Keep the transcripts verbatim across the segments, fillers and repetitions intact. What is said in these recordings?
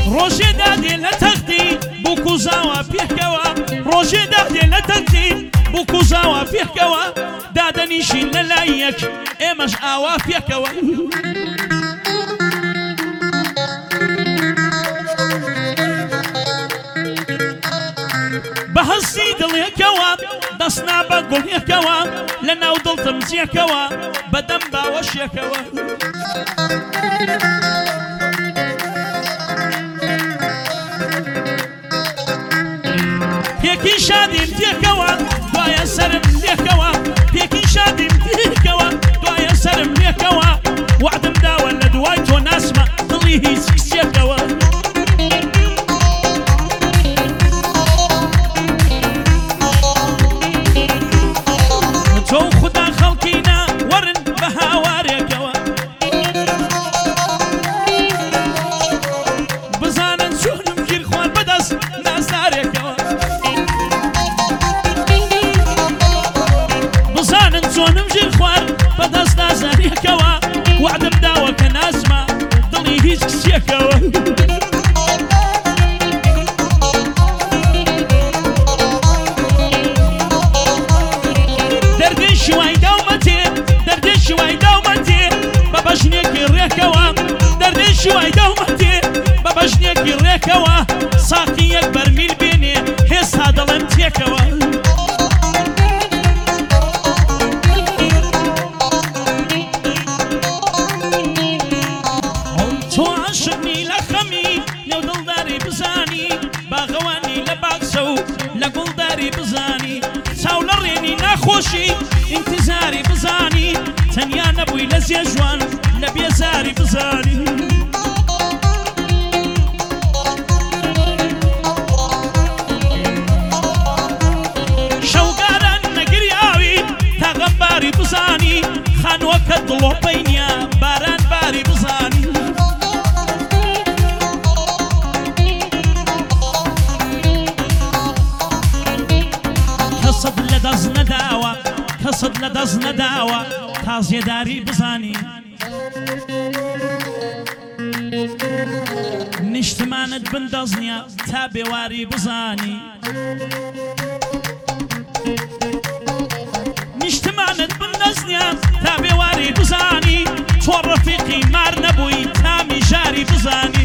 ڕۆژێ دادێ لە تەختی بووکو زاوە پێکەوە ڕۆژێ دادێ لە تەختی بووکو زاوە پێکەوە دادەنیشین لە لای یەک ئێمەش ئاوا پێکەوە بە هەستی دڵێکەوە دەستنا بە گوڵێکەوە لە ناو دڵتم جێکەوە بەدەم باوەشێکەوە پێکی شادیم تێکەوە دوایە سرم لێکەوە پێکی شادیم تێکەوە دوایە سرم لێکەوە وعدم داوە لە دوای تۆ ناسمە دڵی هیچ کسێکەوە تۆ خوددا خەڵکینە وەرن بە هاوارێکەوە بزانن چۆنم گیر خوار بەدەست نازدارێکەوە بزانن چۆنم ژیر خوار بەدەست نازارێکەوە وعدم داوە کە نازمە دڵی هیچ کسێکەوە دەردەی شوای داومەتێ دەردەی شوای داومەتێ بە بەژنێکی ڕێکەوە دەردەی شوای داومەتێ بە بەژنێکی ڕێکەوە ساقی یەک بەرمیل بێنێ هێستا دەڵێم تێکەوە تۆ عاشقنی لە خەمی لەو دڵداری بزانی باغەوانی لە باغچە و لە گوڵداری بزانی چاو لە ڕێنی ناخۆشی ئینتیزاری بزانی تەنیا نەبووی لە زێژوان لە بێزاری بزانی شەوگاران نەگریاوی تا غەمباری بزانی خانووەکە دڵۆپەی نییە باران باری بزانی کەسەت لە دەست نەداوە کەسەت لە دەست نەداوە تا زێداری بزانی نیشتمانت بندەزنیە تا بێواری بزانی نیشتمانت بندەزنیە تا بێواری بزانی تۆ ڕەفیقی مار نەبووی تا میژاری بزانی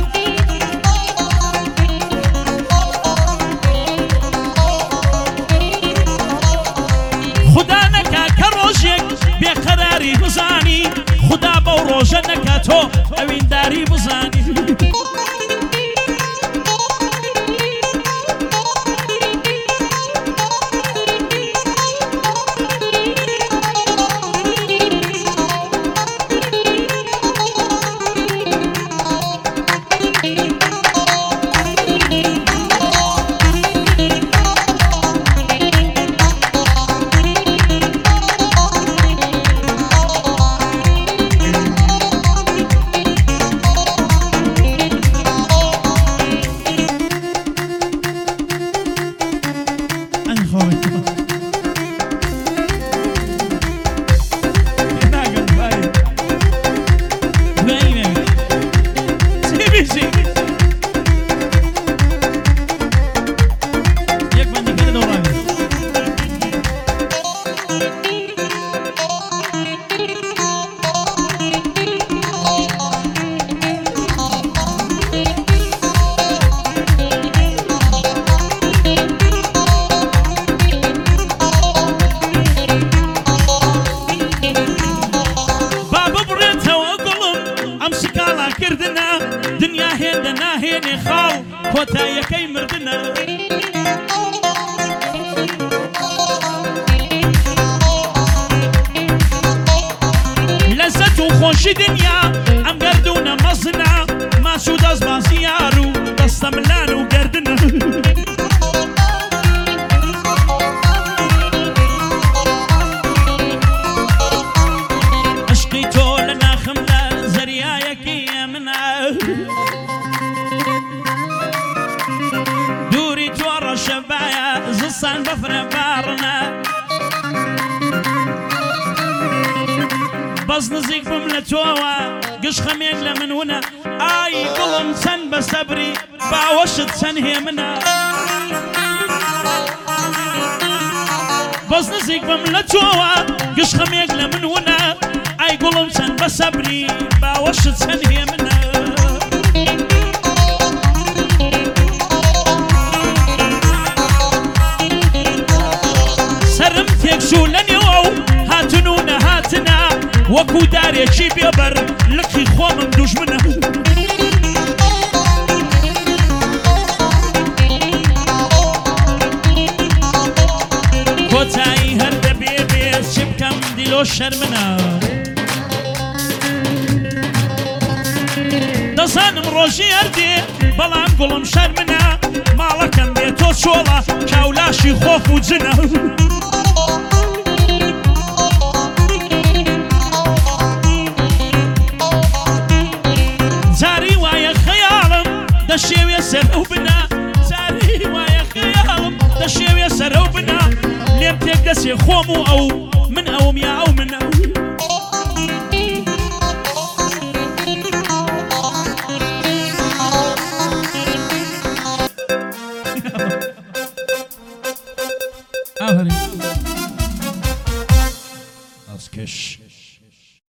خدا نەکا کە ڕۆژێک بێقەراری بزانی خدا بەو ڕۆژە نەکا تۆ ئەوینداری بزانی دنیا هێندە ناهێنێ خاڵ کۆتاییەکەی مردنە لەزەت و خۆشی دنیا ئەم گەردوونە مەزنە ماچ و دەست بازیار و دەستە ملان و گەردنە عشقی تۆ لە ناخمدا زەریایەکی ئەمنە دووری تۆ ڕەشەبایە زستان بەفرە باڕنە بەس نزیک بم لە تۆوە گشت خەمێک لە منونە ئای دڵم چەند بە سەبری باوەشت چەند هێمنە بەس نزیک بم لە تۆوە گشتخەمێک لە من ونە ئای گوڵم چەند بە سەبری باوەشت چەند هێمنە سرم تێکشوو لە نێوە و هاتن و نەهاتنە وەکو دارێکی بێبەر لقی خۆمم دوژمنە کۆتایی هەر دەبێ بێت چ بکەم دیلۆ شەرمنە دەزانم ڕۆژی هەردێ بەڵام گوڵم شەرمنە ماڵەکەم بێت تۆ چۆڵە کاولاشی خۆف و جنە جاری وایە خەیاڵم دەشێوێ سەر ئەو بنا جاری وایە خەیاڵم دەشێوێ سەر ئەو بنا لێم تێک دەسێ خۆم و ئەو من ئەوم یا ئەو منە ئەوهەری ئەسکەش